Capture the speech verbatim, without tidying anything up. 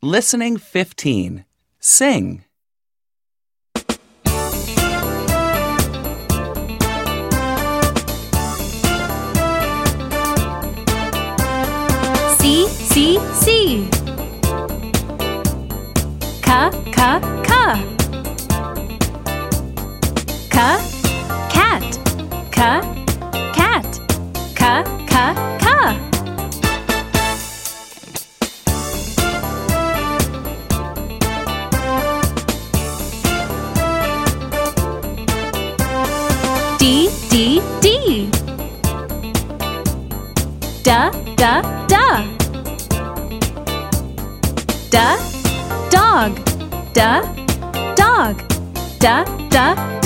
Listening fifteen. Sing. C, C, C. Ca, ca, ca. Ca, cat. Ca, cat. Ca, ca, ca. D, D, D. Da, da, da. Da, dog. Da, dog. Da, da,